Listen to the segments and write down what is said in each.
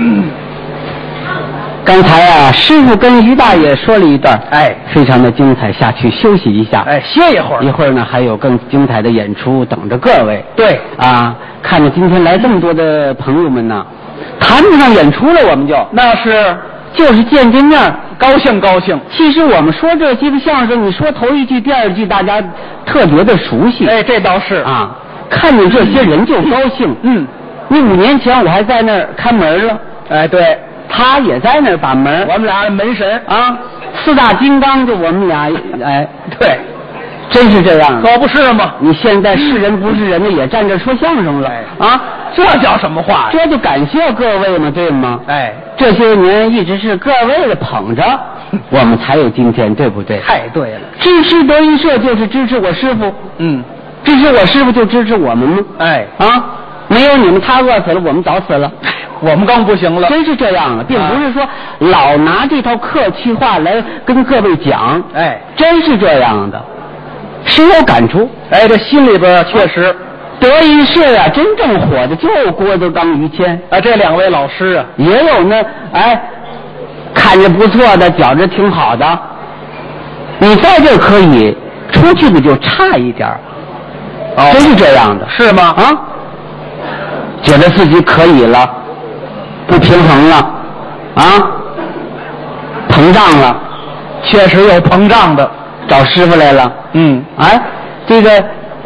刚才啊，师傅跟于大爷说了一段， 哎， 非常的精彩，下去休息一下， 哎，歇一会儿， 一会儿呢还有更精彩的演出等着各位。 对啊，看着今天来这么多的朋友们呢，谈不上演出了，我们就是见面， 高兴高兴。 其实我们说这些个相声，你说头一句、第二句，大家特别的熟悉。 哎，这倒是啊，看见这些人就高兴。 嗯， 你5年前我还在那儿看门了， 哎，对， 他也在那儿把门， 我们俩门神啊，4大金刚就我们俩，哎， 对， 真是这样的， 可不是吗？ 你现在是人不是人的也站这说相声了，啊， 这叫什么话呀？ 这就感谢各位嘛，对吗？ 哎， 这些年一直是各位的捧着，我们才有今天，对不对？ 太对了。 支持德云社就是支持我师傅， 嗯， 支持我师傅就支持我们吗？ 哎， 啊，没有你们他饿死了，我们早死了。 我们更不行了。 真是这样的，并不是说老拿这套客气话来跟各位讲， 哎， 真是这样的，深有感触。 哎，这心里边确实， 德云社啊，真正火的就郭德纲、于谦啊，这2位老师啊， 也有呢，哎，看着不错的，觉着挺好的，你在这可以，出去的就差一点， 哦， 真是这样的， 是吗？ 啊，觉得自己可以了，不平衡了，啊，膨胀了， 确实有膨胀的， 找师傅来了。 嗯， 哎，这个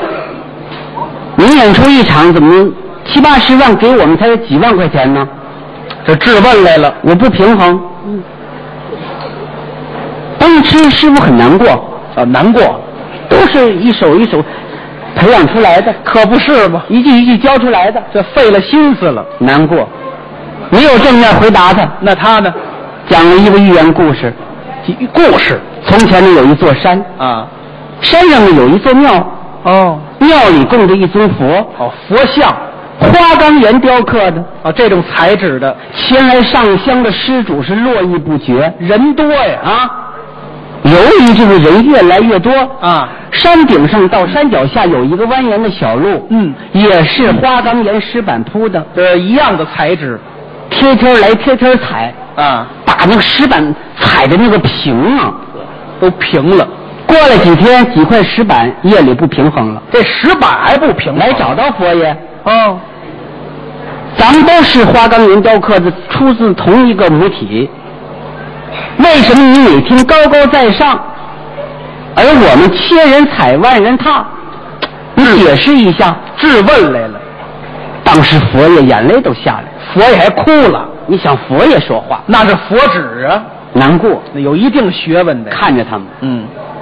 你演出一场怎么7、80万，给我们才几万块钱呢？ 这质问来了， 我不平衡。当时师傅很难过啊，难过， 都是一手一手培养出来的， 可不是吗？ 一句一句教出来的， 这费了心思了， 难过。没有正面回答他， 那他呢？ 讲了一个寓言故事。 故事， 从前呢有一座山啊， 山上呢有一座庙， 哦， 庙里供着一尊佛， 哦，佛像， 花岗岩雕刻的， 啊，这种材质的， 前来上香的施主是络绎不绝， 人多呀， 啊，由于这个人越来越多啊， 山顶上到山脚下有一个蜿蜒的小路， 嗯， 也是花岗岩石板铺的， 这一样的材质， 贴贴来贴贴踩， 啊， 把那个石板踩的那个平啊， 都平了。 过了几天，几块石板夜里不平衡了， 这石板还不平衡， 来找到佛爷。 哦， 咱们都是花岗岩雕刻的，出自同一个母体，为什么你每天高高在上，而我们千人踩万人踏？你解释一下。 质问来了， 当时佛爷眼泪都下来， 佛爷还哭了。 你想佛爷说话， 那是佛指啊， 难过， 那有一定学问的。 看着他们， 嗯，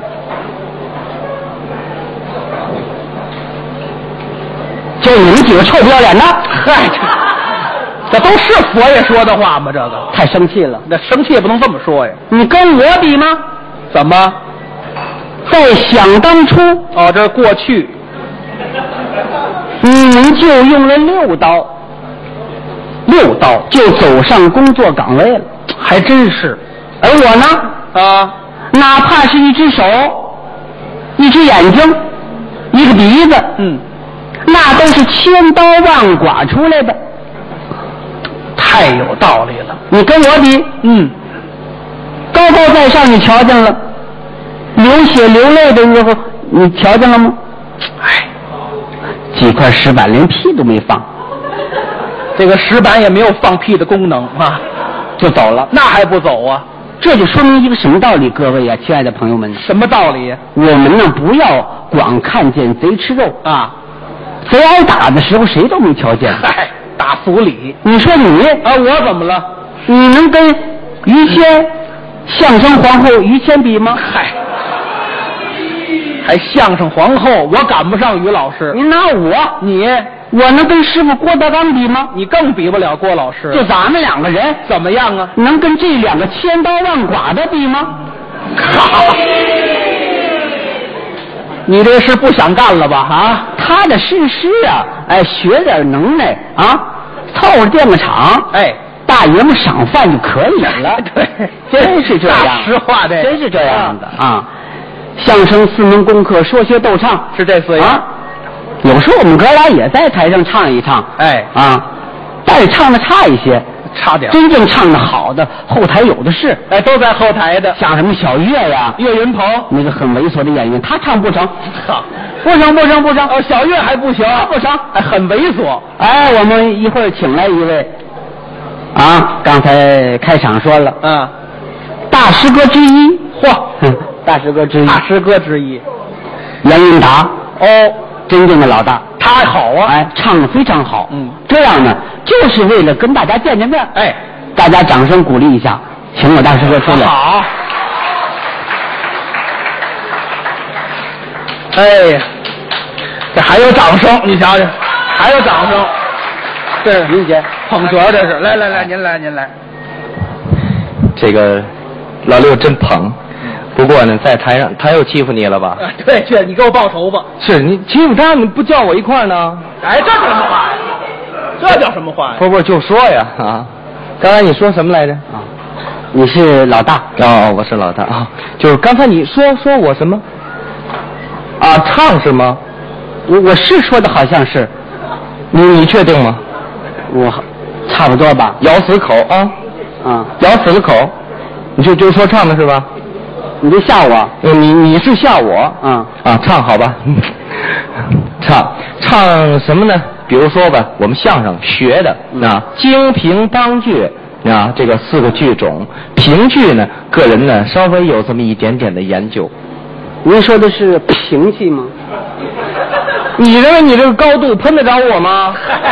就你们几个臭不要脸的， 嗨，这都是佛爷说的话吗？这个太生气了。 那生气也不能这么说呀。 你跟我比吗？ 怎么？ 在想当初， 哦，这是过去， 你们就用了6刀，6刀就走上工作岗位了， 还真是。 而我呢， 啊， 哪怕是一只手、一只眼睛、一个鼻子， 嗯， 那都是千刀万剐出来的。 太有道理了。 你跟我比， 嗯， 高高在上，你瞧见了，流血流泪的时候，你瞧见了吗？ 哎， 几块石板连屁都没放， 这个石板也没有放屁的功能啊， 就走了。 那还不走啊？ 这就说明一个什么道理？各位啊，亲爱的朋友们， 什么道理呀？ 我们呢不要光看见贼吃肉啊， 贼挨打的时候谁都没瞧见。 嗨，打俗理你说你啊，我怎么了？ 你能跟于谦相声皇后于谦比吗？ 嗨，还相声皇后，我赶不上于老师。 你拿我能跟师傅郭德纲比吗？ 你更比不了郭老师。 就咱们2个人怎么样啊？ 能跟这2个千刀万剐的比吗？ 你这是不想干了吧？啊， 踏踏实实啊，哎，学点能耐啊，凑合垫个场， 哎， 大爷们赏饭就可以了。 对， 真是这样， 大实话这真是这样的啊。相声4门功课，说学逗唱， 是这4样啊。有时候我们哥俩也在台上唱一唱， 哎啊，但是唱的差一些， 差点。 真正唱的好的，后台有的是。 哎，都在后台的， 像什么小岳呀、 岳云鹏， 那个很猥琐的演员，他唱不成， 好， 不成。 哦，小岳还不行， 不成， 哎，很猥琐。 哎，我们一会儿请来一位，啊，刚才开场说了， 嗯， 大师哥之一， 嚯， 大师哥之一， 大师哥之一。 杨云达， 哦， 真正的老大， 他还好啊。 哎，唱得非常好。 嗯， 这样呢，就是为了跟大家见见面。 哎， 大家掌声鼓励一下，请我大师哥出来。 好。哎呀，这还有掌声，你瞧瞧，还有掌声。这是您先捧哏，这是。来，您来。 这个老六真捧，不过呢，在台上他又欺负你了吧？ 对，你给我报仇吧。 是你欺负他，你不叫我一块儿呢？ 哎，这叫什么话？这叫什么话呀？ 不，就说呀啊！刚才你说什么来着？ 啊，你是老大。 哦，我是老大啊。就是刚才你说我什么？啊，唱是吗？ 我是说的好像是， 你确定吗？ 我差不多吧。 咬死口啊！ 啊， 咬死了口，你就说唱的是吧？ 你就吓我。 你是吓我啊啊！唱好吧，唱什么呢？比如说吧，我们相声学的啊，京评当句啊，这个4个剧种，评剧呢，个人呢稍微有这么一点点的研究。 您说的是评戏吗？ 你认为你这个高度喷得着我吗？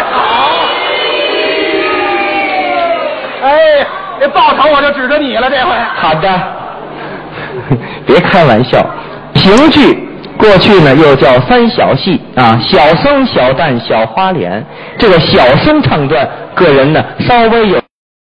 哎，这报仇我就指着你了，这回。 好的，别开玩笑。评剧过去呢又叫3小戏啊，小生、小旦、小花脸。这个小生唱段，个人呢稍微有